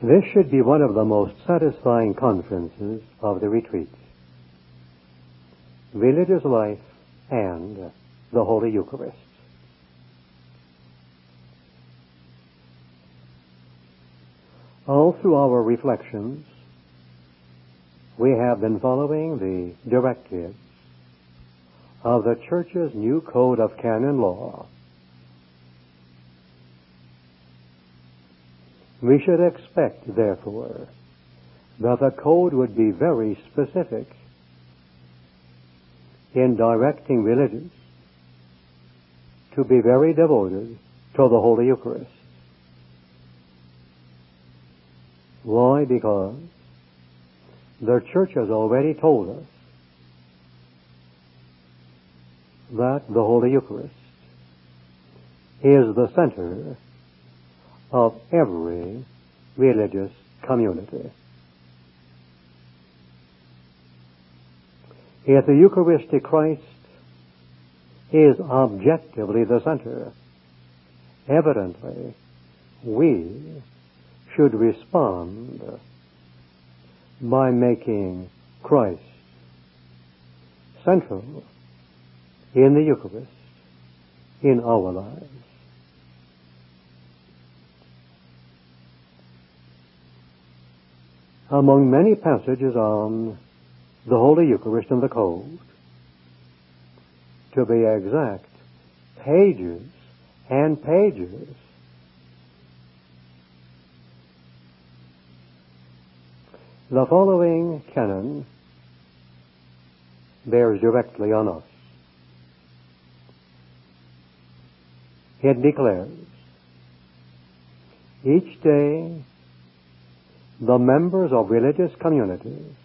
This should be one of the most satisfying conferences of the retreat. Religious life and the Holy Eucharist. All through our reflections, we have been following the directives of the Church's new Code of Canon Law. We should expect, therefore, that the Code would be very specific in directing religious to be very devoted to the Holy Eucharist. Why? Because the Church has already told us that the Holy Eucharist is the center of every religious community. If the Eucharistic Christ is objectively the center, evidently we should respond by making Christ central in the Eucharist in our lives. Among many passages on the Holy Eucharist in the Code, to be exact, pages and pages, the following canon bears directly on us. It declares, each day the members of religious communities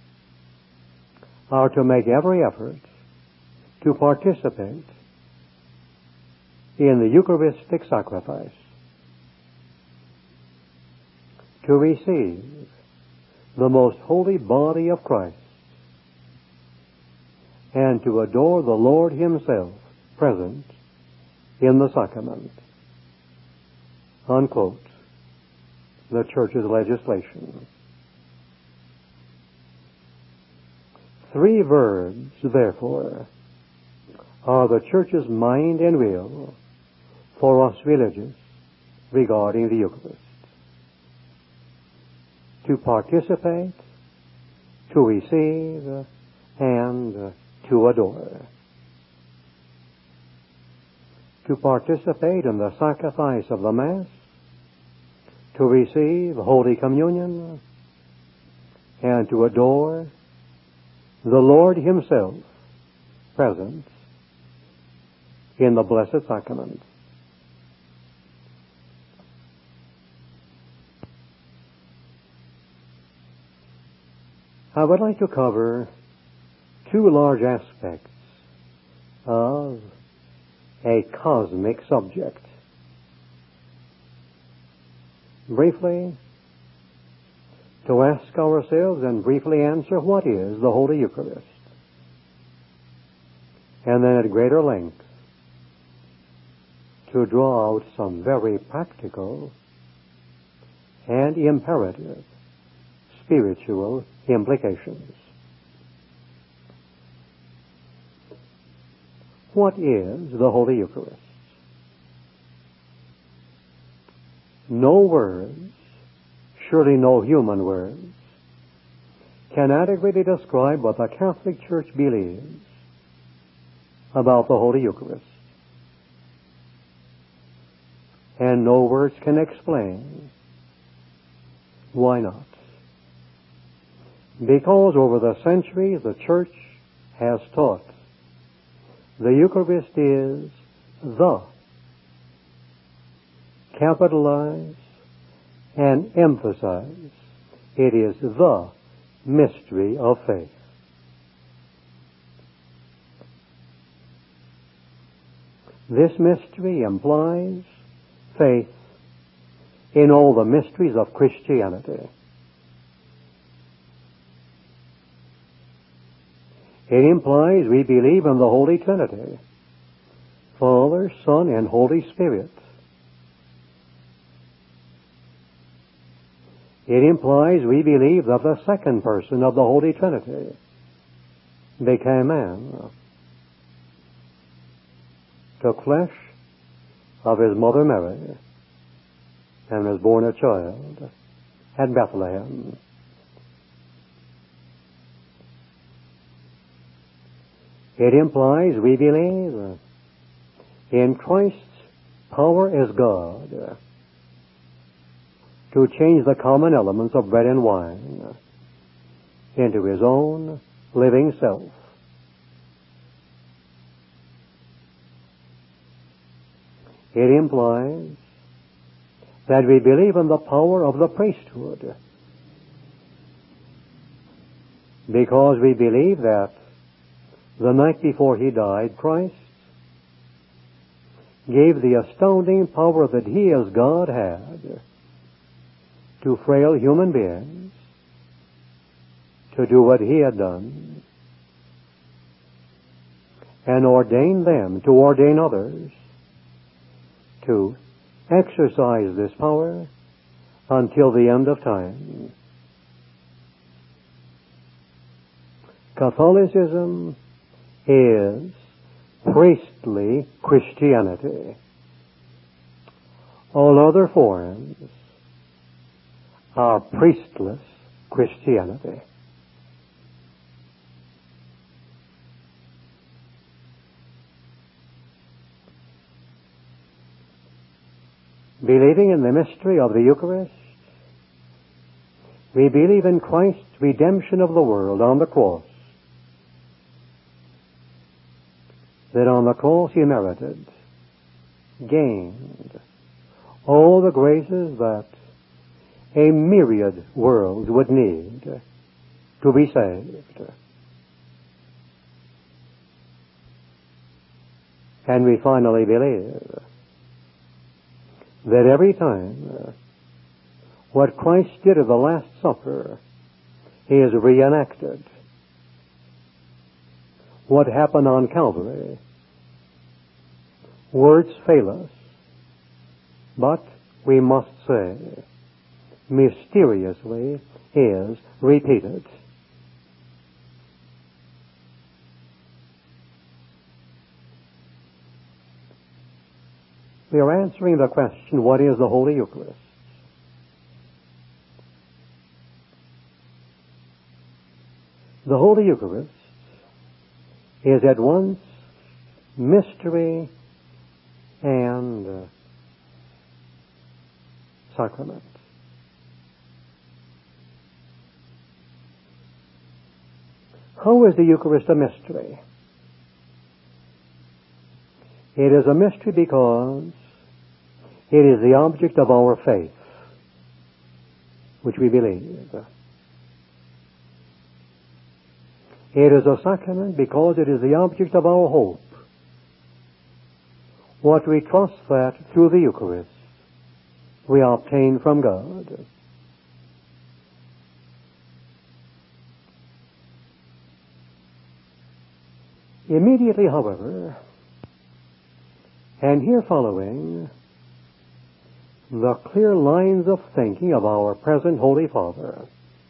are to make every effort to participate in the Eucharistic sacrifice, to receive the most holy body of Christ, and to adore the Lord Himself present in the sacrament. Unquote. The Church's legislation. 3 verbs, therefore, are the Church's mind and will for us religious regarding the Eucharist. To participate, to receive, and to adore. To participate in the sacrifice of the Mass, to receive Holy Communion, and to adore the Lord Himself present in the Blessed Sacrament. I would like to cover 2 large aspects of a cosmic subject. Briefly, to ask ourselves and briefly answer what is the Holy Eucharist. And then at greater length, to draw out some very practical and imperative spiritual implications. What is the Holy Eucharist? No words, surely no human words, can adequately describe what the Catholic Church believes about the Holy Eucharist. And no words can explain. Why not? Because over the centuries the Church has taught the Eucharist is the, capitalize and emphasize, it is the mystery of faith. This mystery implies faith in all the mysteries of Christianity. It implies we believe in the Holy Trinity, Father, Son, and Holy Spirit. It implies we believe that the second person of the Holy Trinity became man, took flesh of his mother Mary, and was born a child at Bethlehem. It implies we believe in Christ's power as God to change the common elements of bread and wine into his own living self. It implies that we believe in the power of the priesthood because we believe that the night before he died, Christ gave the astounding power that he as God had to frail human beings to do what he had done, and ordained them to ordain others to exercise this power until the end of time. Catholicism is priestly Christianity. All other forms are priestless Christianity. Believing in the mystery of the Eucharist, we believe in Christ's redemption of the world on the cross. That on the cross he merited, gained all the graces that a myriad worlds would need to be saved. And we finally believe that every time what Christ did at the Last Supper is reenacted. What happened on Calvary, words fail us, but we must say, mysteriously is repeated. We are answering the question, what is the Holy Eucharist? The Holy Eucharist is at once mystery and sacrament. How is the Eucharist a mystery? It is a mystery because it is the object of our faith, which we believe. It is a sacrament because it is the object of our hope. What we trust that through the Eucharist we obtain from God. Immediately, however, and here following the clear lines of thinking of our present Holy Father,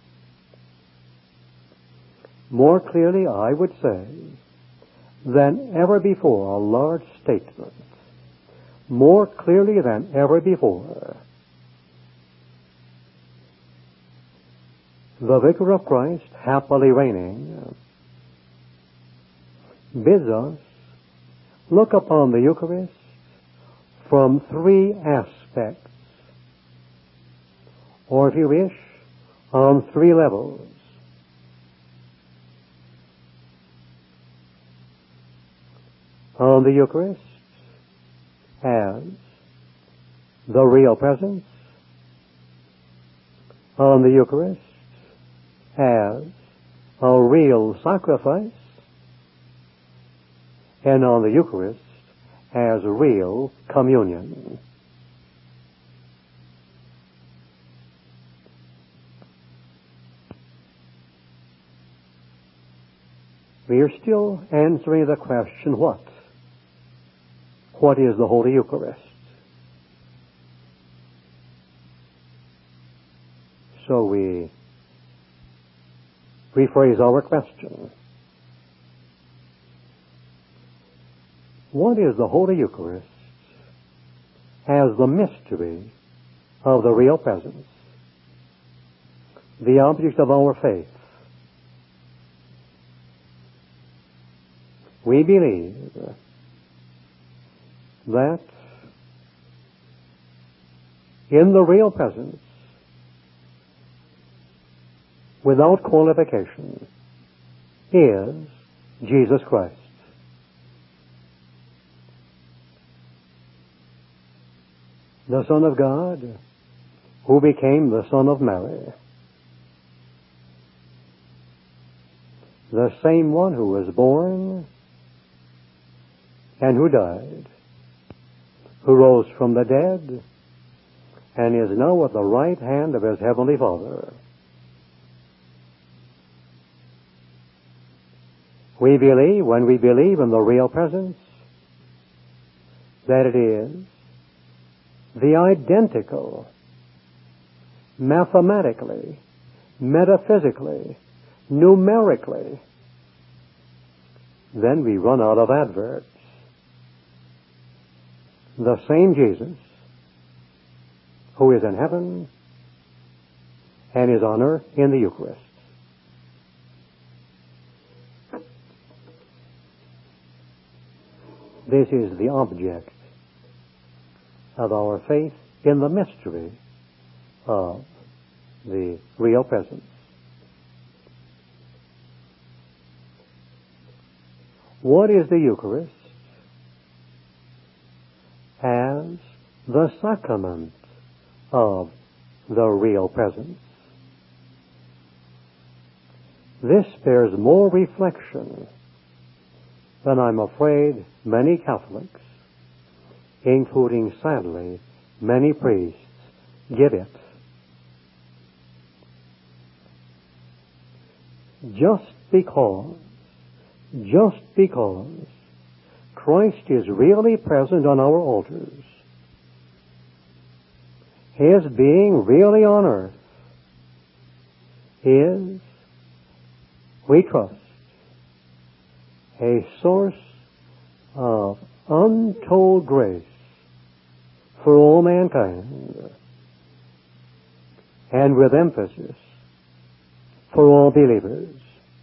more clearly, I would say, than ever before, a large statement, more clearly than ever before, the Vicar of Christ, happily reigning, bids us look upon the Eucharist from three aspects, or if you wish, on three levels. On the Eucharist as the real presence, on the Eucharist as a real sacrifice, and on the Eucharist as real communion. We are still answering the question, what? What is the Holy Eucharist? so we rephrase our question. What is the Holy Eucharist as the mystery of the real presence, the object of our faith? We believe that in the real presence, without qualification, is Jesus Christ. The Son of God, who became the Son of Mary. The same one who was born and who died, who rose from the dead and is now at the right hand of his heavenly Father. We believe, when we believe in the real presence, that it is the identical, mathematically, metaphysically, numerically. Then we run out of adverbs. The same Jesus who is in heaven and is on earth in the Eucharist. This is the object of our faith in the mystery of the real presence. What is the Eucharist? As the sacrament of the real presence. This bears more reflection than I'm afraid many Catholics, including, sadly, many priests, give it. Just because Christ is really present on our altars, His being really on earth is, we trust, a source of untold grace for all mankind, and with emphasis for all believers.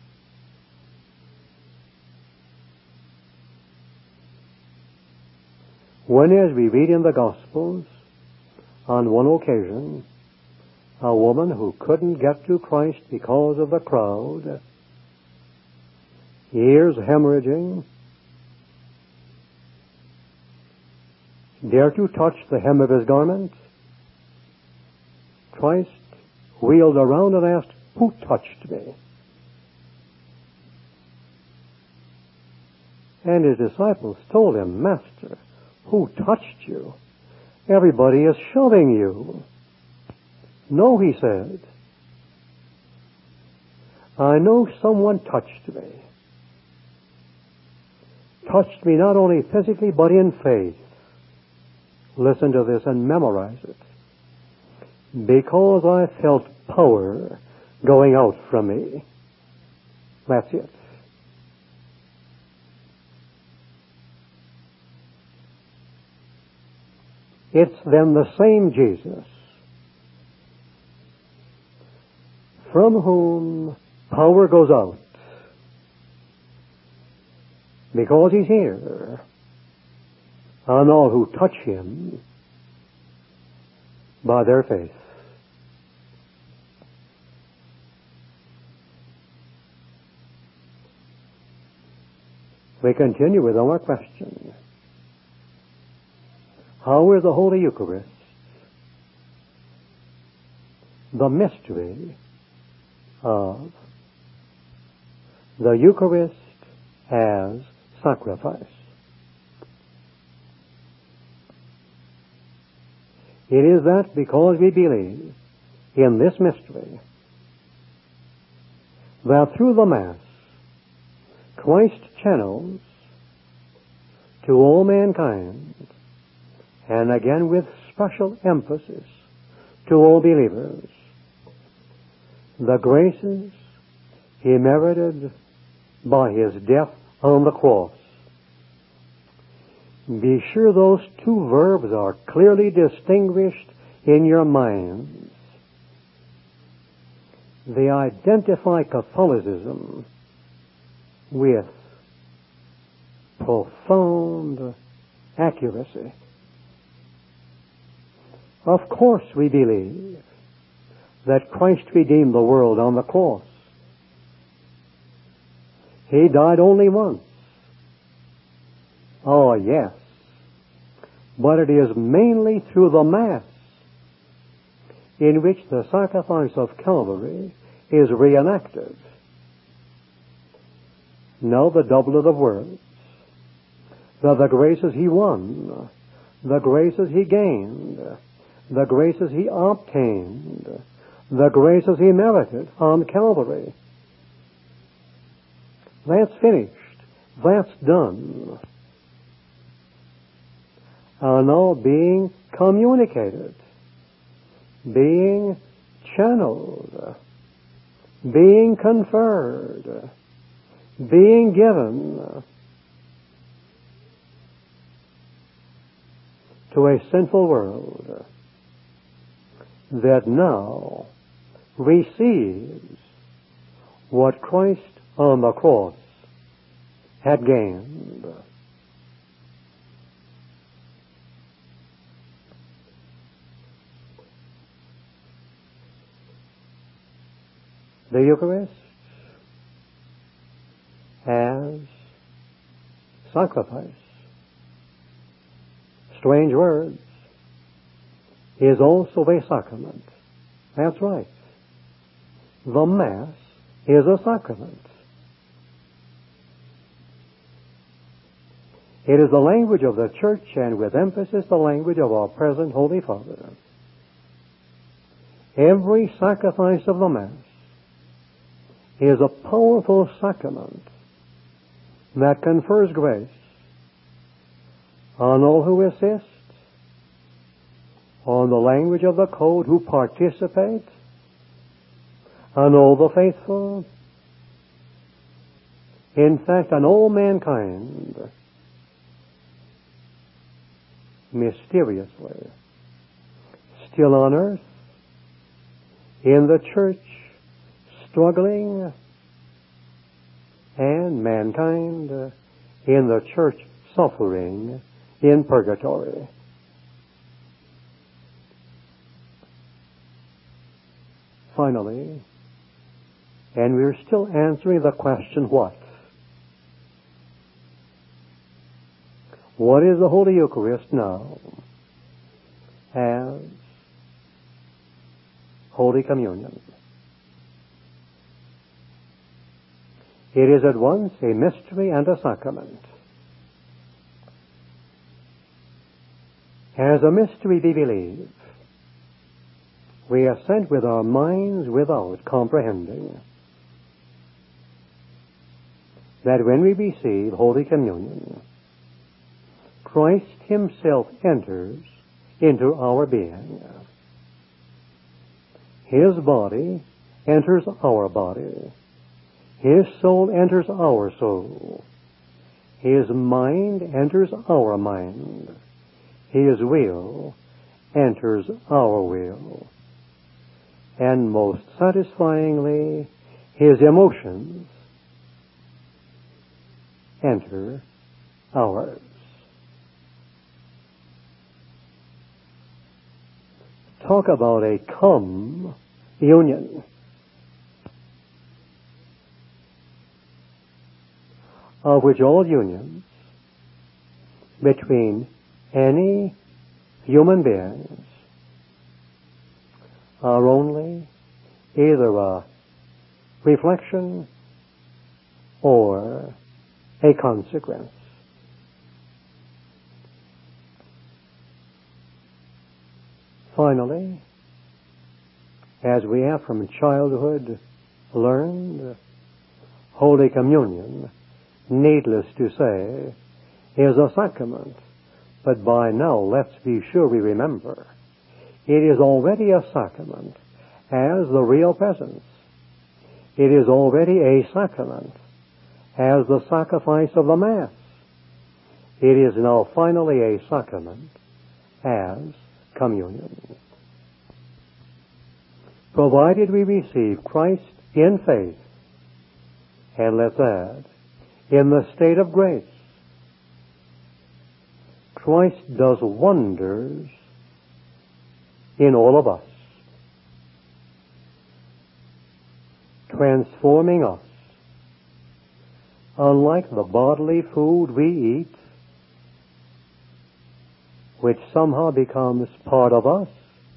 When, as we read in the Gospels, on one occasion, a woman who couldn't get to Christ because of the crowd, ears hemorrhaging, dared to touch the hem of his garment, Christ wheeled around and asked, "Who touched me?" And his disciples told him, "Master, who touched you? Everybody is shoving you." "No," he said, "I know someone touched me. Touched me not only physically, but in faith." Listen to this and memorize it. "Because I felt power going out from me." That's it. It's then the same Jesus from whom power goes out, because He's here, on all who touch Him by their faith. We continue with our question. How is the Holy Eucharist the mystery of the Eucharist as sacrifice? It is that because we believe in this mystery, that through the Mass, Christ channels to all mankind, and again with special emphasis to all believers, the graces He merited by His death on the cross. Be sure those two verbs are clearly distinguished in your minds. They identify Catholicism with profound accuracy. Of course we believe that Christ redeemed the world on the cross. He died only once. Oh, yes. But it is mainly through the Mass in which the sacrifice of Calvary is reenacted. Now the doublet of words. The graces He won, the graces He gained, the graces He obtained, the graces He merited on Calvary. That's finished. That's done. Are now being communicated, being channeled, being conferred, being given to a sinful world that now receives what Christ on the cross had gained. The Eucharist as sacrifice, strange words, is also a sacrament. That's right. The Mass is a sacrament. It is the language of the Church, and with emphasis the language of our present Holy Father. Every sacrifice of the Mass is a powerful sacrament that confers grace on all who assist, on the language of the code who participate, on all the faithful, in fact on all mankind, mysteriously, still on earth, in the Church, struggling, and mankind in the Church suffering in purgatory. Finally, and we're still answering the question, what? What is the Holy Eucharist now? As Holy Communion. It is at once a mystery and a sacrament. As a mystery we believe. We assent with our minds without comprehending that when we receive Holy Communion, Christ Himself enters into our being. His body enters our body. His soul enters our soul. His mind enters our mind. His will enters our will. And most satisfyingly, His emotions enter ours. Talk about a communion. Of which all unions between any human beings are only either a reflection or a consequence. Finally, as we have from childhood learned, Holy Communion, needless to say, is a sacrament. But by now, let's be sure we remember, it is already a sacrament as the real presence It is already a sacrament, as the sacrifice of the Mass. It is now finally a sacrament as communion. Provided we receive Christ in faith, and let's add, in the state of grace, Christ does wonders in all of us, transforming us. Unlike the bodily food we eat, which somehow becomes part of us,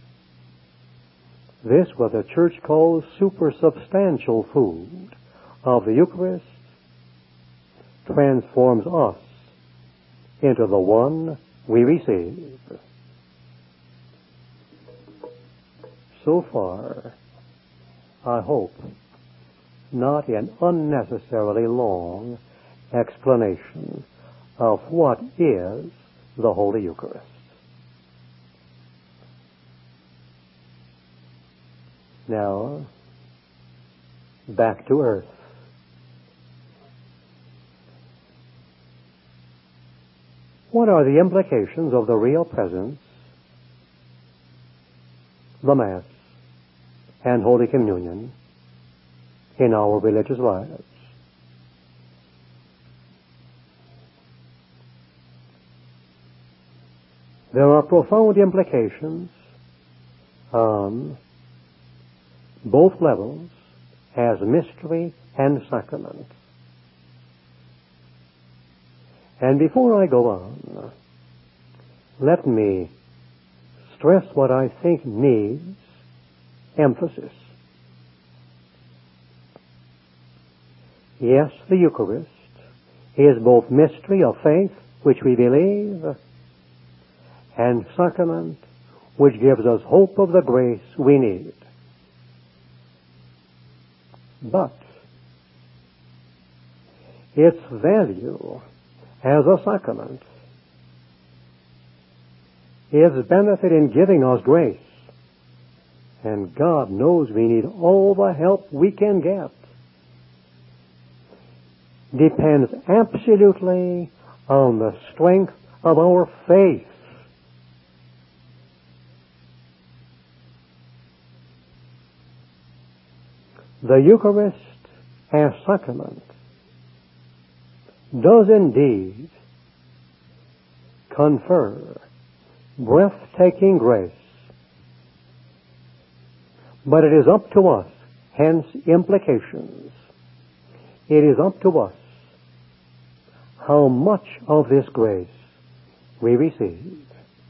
this, what the Church calls supersubstantial food of the Eucharist, transforms us into the one we receive. So far, I hope, not an unnecessarily long explanation of what is the Holy Eucharist. Now, back to earth. What are the implications of the real presence, the Mass, and Holy Communion in our religious lives? There are profound implications on both levels as mystery and sacrament. And before I go on, let me stress what I think needs emphasis. Yes, the Eucharist is both mystery of faith, which we believe, and sacrament, which gives us hope of the grace we need. But its value as a sacrament, its benefit in giving us grace, and God knows we need all the help we can get, depends absolutely on the strength of our faith. The Eucharist as sacrament does indeed confer breathtaking grace, but it is up to us, hence implications. It is up to us how much of this grace we receive.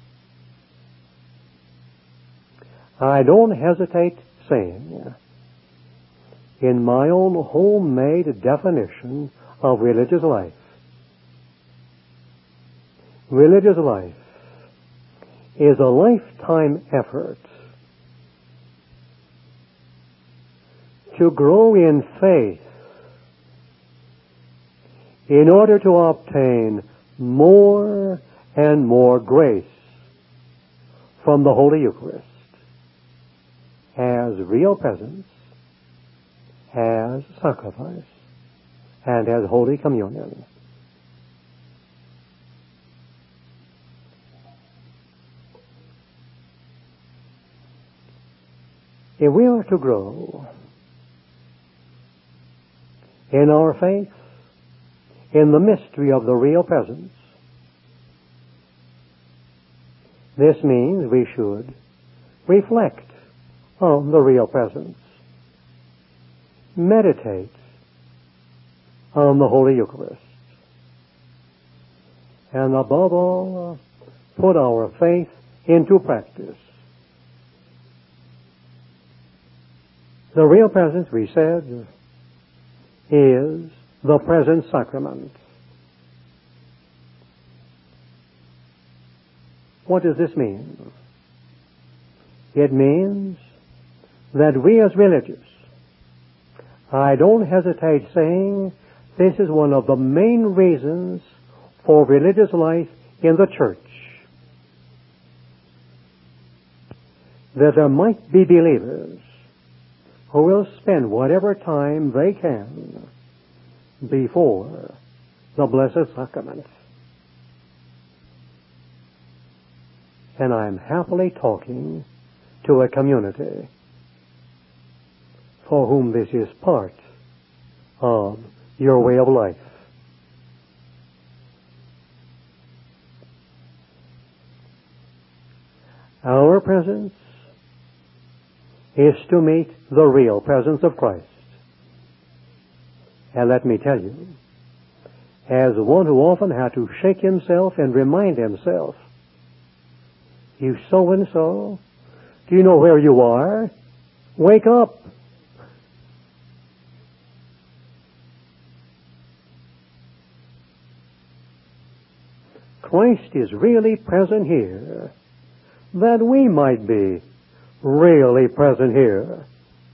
I don't hesitate saying, in my own homemade definition of religious life is a lifetime effort to grow in faith in order to obtain more and more grace from the Holy Eucharist as real presence, as sacrifice, and as Holy Communion. If we are to grow in our faith, in the mystery of the real presence, this means we should reflect on the real presence, meditate on the Holy Eucharist, and above all, put our faith into practice. The real presence, we said, is the present sacrament. What does this mean? It means that we as religious, I don't hesitate saying this is one of the main reasons for religious life in the Church, that there might be believers who will spend whatever time they can before the Blessed Sacrament. And I'm happily talking to a community for whom this is part of your way of life. Our presence is to meet the real presence of Christ. And let me tell you, as one who often had to shake himself and remind himself, you so-and-so, do you know where you are? Wake up! Christ is really present here, that we might be really present here.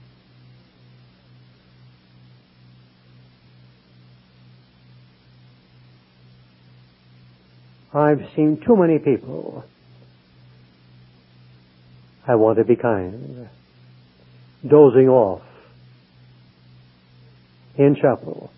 I've seen too many people, I want to be kind, dozing off in chapel,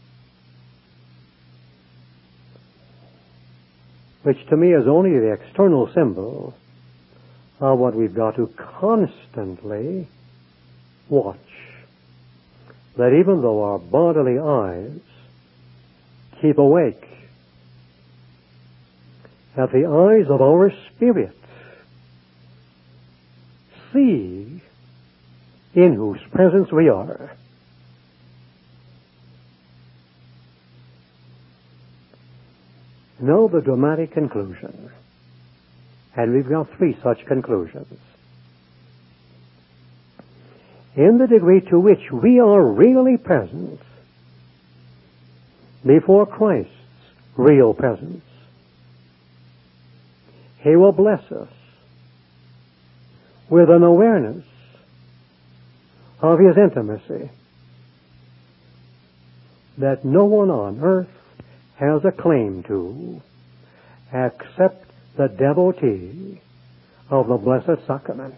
which to me is only the external symbol of what we've got to constantly watch. That even though our bodily eyes keep awake, that the eyes of our spirit see in whose presence we are. Know the dramatic conclusion. And we've got three such conclusions. In the degree to which we are really present before Christ's real presence, He will bless us with an awareness of His intimacy that no one on earth has a claim to except the devotee of the Blessed Sacrament.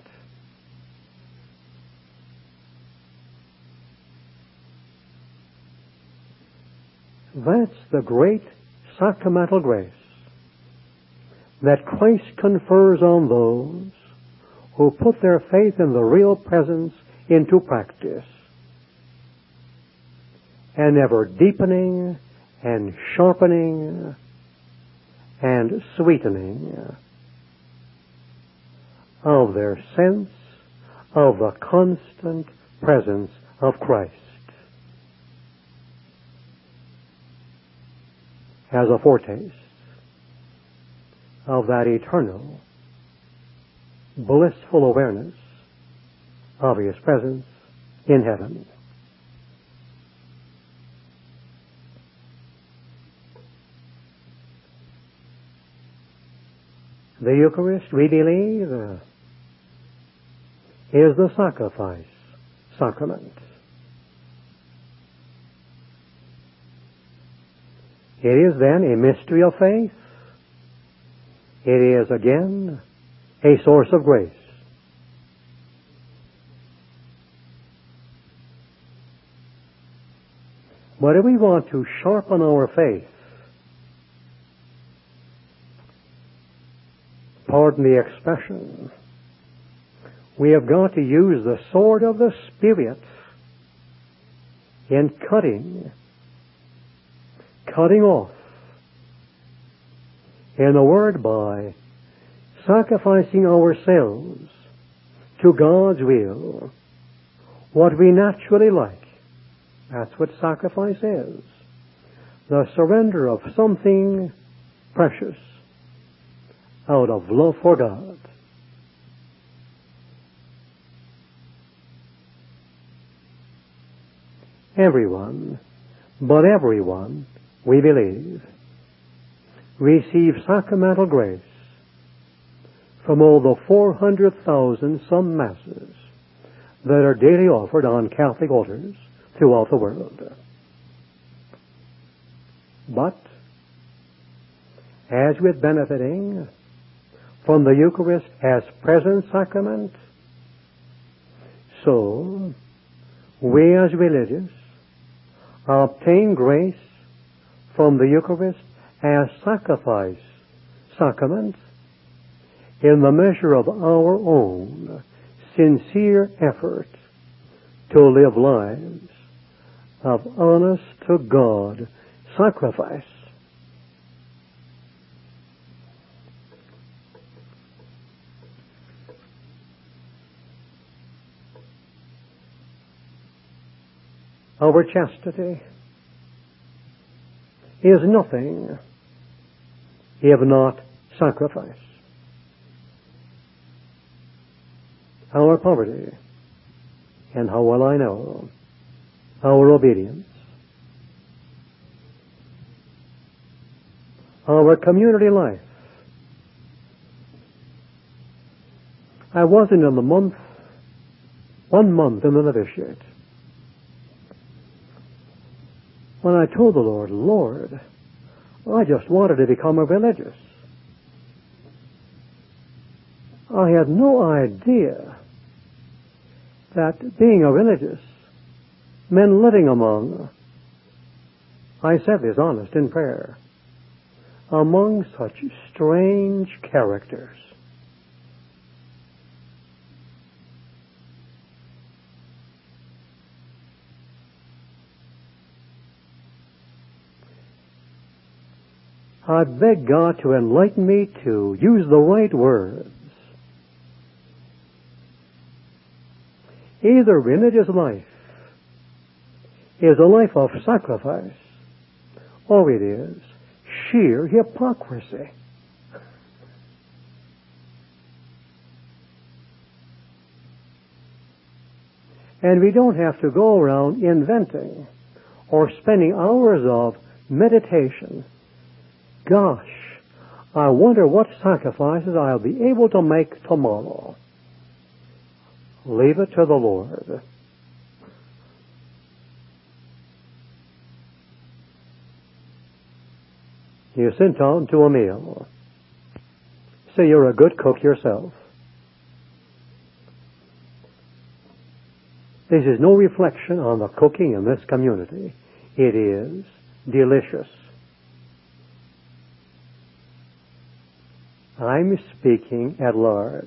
That's the great sacramental grace that Christ confers on those who put their faith in the real presence into practice, and ever deepening and sharpening and sweetening of their sense of the constant presence of Christ as a foretaste of that eternal, blissful awareness of His presence in heaven. The Eucharist, we believe, is the sacrifice sacrament. It is then a mystery of faith. It is again a source of grace. But if we want to sharpen our faith, pardon the expression, we have got to use the sword of the Spirit in cutting off, in a word, by sacrificing ourselves to God's will, what we naturally like. That's what sacrifice is. The surrender of something precious out of love for God. Everyone, but everyone, we believe, receive sacramental grace from all the 400,000 some masses that are daily offered on Catholic altars throughout the world. But, as with benefiting from the Eucharist as present sacrament, so we as religious obtain grace from the Eucharist as sacrifice, sacrament, in the measure of our own sincere effort to live lives of honest to God sacrifice. Our chastity is nothing if not sacrifice. Our poverty, and how well I know, our obedience, our community life. I wasn't in the month, 1 month in the novitiate, when I told the Lord, Lord, I just wanted to become a religious. I had no idea that being a religious meant living among, I said this honest in prayer, among such strange characters. I beg God to enlighten me to use the right words. Either religious life is a life of sacrifice, or it is sheer hypocrisy. And we don't have to go around inventing or spending hours of meditation. Gosh, I wonder what sacrifices I'll be able to make tomorrow. Leave it to the Lord. You sit down to a meal. Say you're a good cook yourself. This is no reflection on the cooking in this community. It is delicious. I'm speaking at large.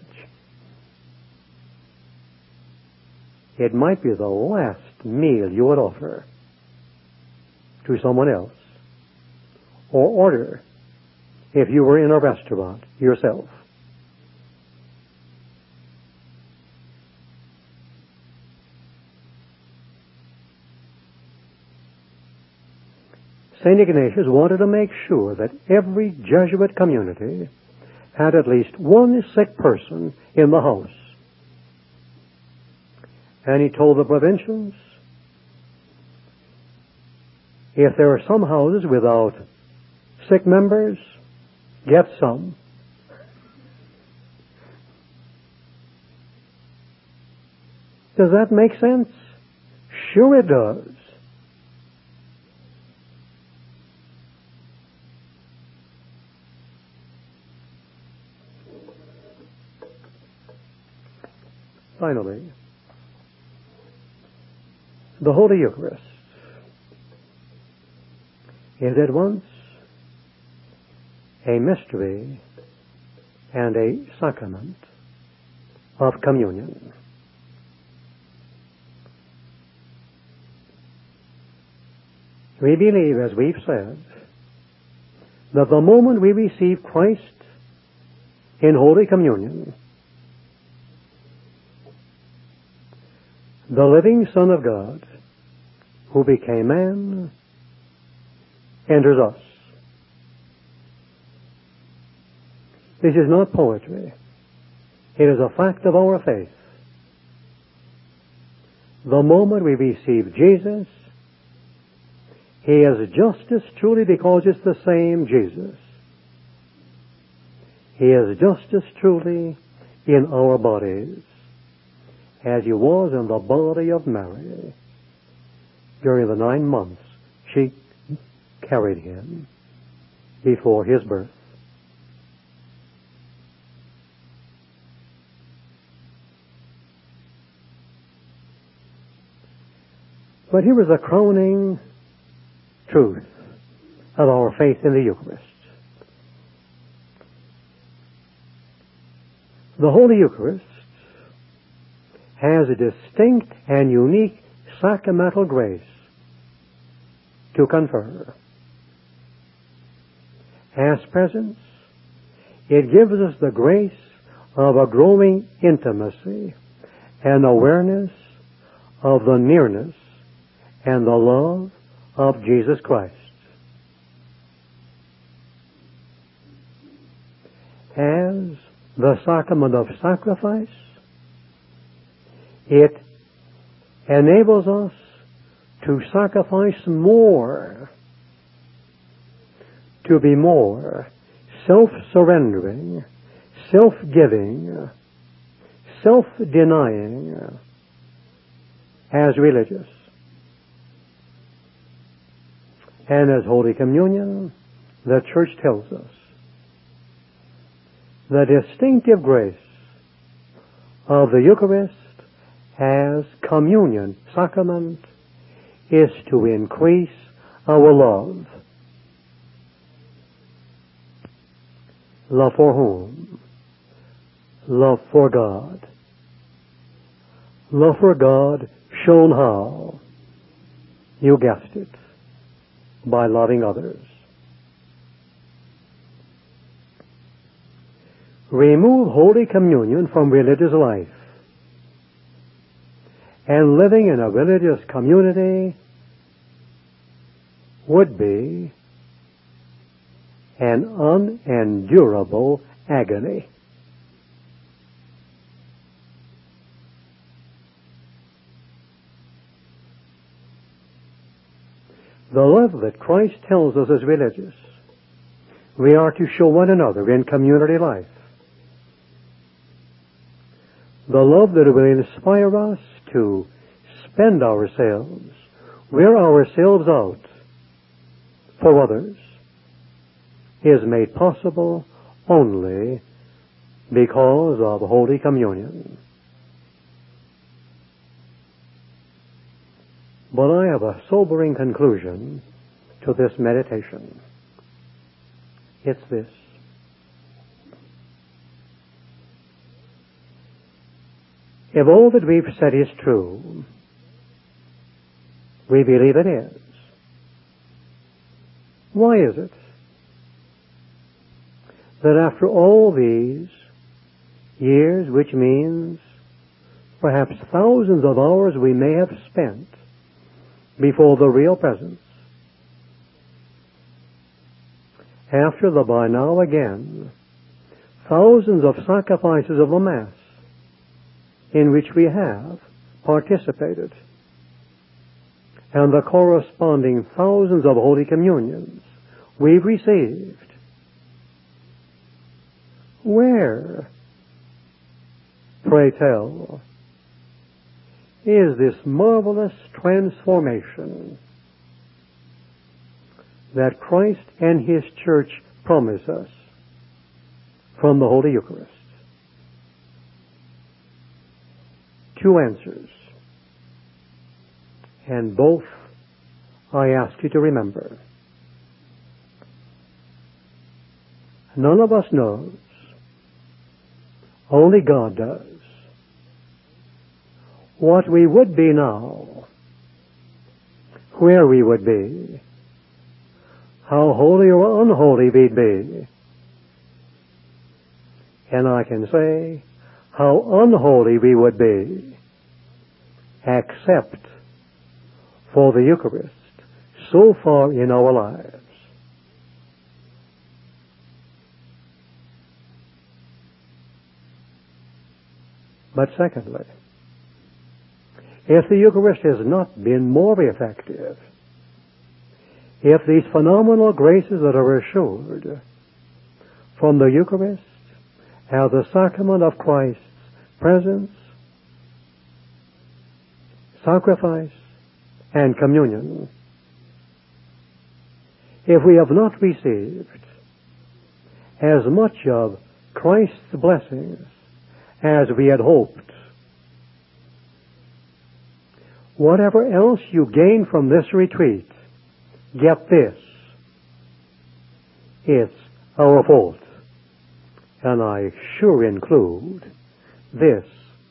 It might be the last meal you would offer to someone else or order if you were in a restaurant yourself. St. Ignatius wanted to make sure that every Jesuit community had at least one sick person in the house. And he told the provincials, if there are some houses without sick members, get some. Does that make sense? Sure it does. Finally, the Holy Eucharist is at once a mystery and a sacrament of communion. We believe, as we've said, that the moment we receive Christ in Holy Communion, the living Son of God, who became man, enters us. This is not poetry. It is a fact of our faith. The moment we receive Jesus, He is just as truly, because it's the same Jesus, He is just as truly in our bodies as He was in the body of Mary during the 9 months she carried Him before His birth. But here is a crowning truth of our faith in the Eucharist. The Holy Eucharist has a distinct and unique sacramental grace to confer. As presence, it gives us the grace of a growing intimacy and awareness of the nearness and the love of Jesus Christ. As the sacrament of sacrifice, it enables us to sacrifice more, to be more self-surrendering, self-giving, self-denying as religious. And as Holy Communion, the Church tells us, the distinctive grace of the Eucharist as communion sacrament is to increase our love. Love for whom? Love for God. Love for God shown how? You guessed it, by loving others. Remove Holy Communion from religious life, and living in a religious community would be an unendurable agony. The love that Christ tells us is religious. We are to show one another in community life. The love that will inspire us to spend ourselves, wear ourselves out for others, is made possible only because of Holy Communion. But I have a sobering conclusion to this meditation. It's this. If all that we've said is true, we believe it is. Why is it that after all these years, which means perhaps thousands of hours we may have spent before the real presence, after the by now again thousands of sacrifices of the Mass in which we have participated, and the corresponding thousands of Holy Communions we've received, where, pray tell, is this marvelous transformation that Christ and His Church promise us from the Holy Eucharist? Two answers, and both I ask you to remember. None of us knows. Only God does. What we would be now, where we would be, how holy or unholy we'd be. And I can say how unholy we would be, except for the Eucharist so far in our lives. But secondly, if the Eucharist has not been more effective, if these phenomenal graces that are assured from the Eucharist as the sacrament of Christ's presence, sacrifice, and communion, if we have not received as much of Christ's blessings as we had hoped, whatever else you gain from this retreat, get this. It's our fault. And I sure include this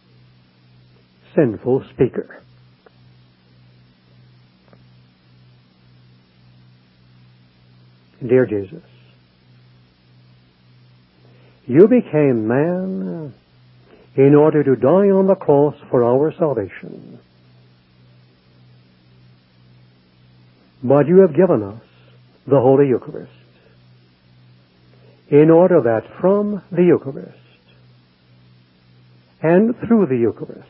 sinful speaker. Dear Jesus, you became man in order to die on the cross for our salvation. But you have given us the Holy Eucharist in order that from the Eucharist and through the Eucharist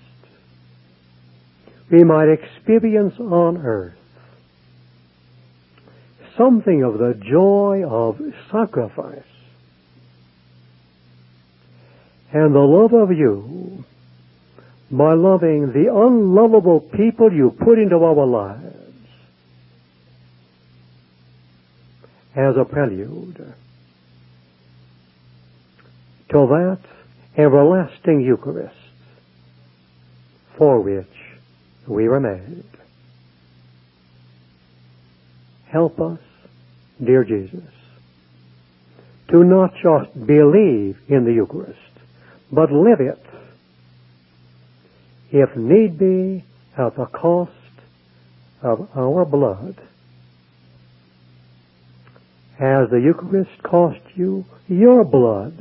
we might experience on earth something of the joy of sacrifice and the love of you by loving the unlovable people you put into our lives as a prelude to that everlasting Eucharist for which we were made. Help us, dear Jesus, to not just believe in the Eucharist, but live it, if need be, at the cost of our blood, as the Eucharist cost you your blood,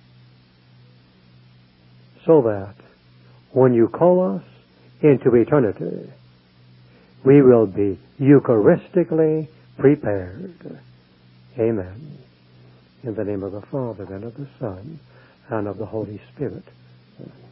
so that when you call us into eternity, we will be Eucharistically prepared. Amen. In the name of the Father, and of the Son, and of the Holy Spirit.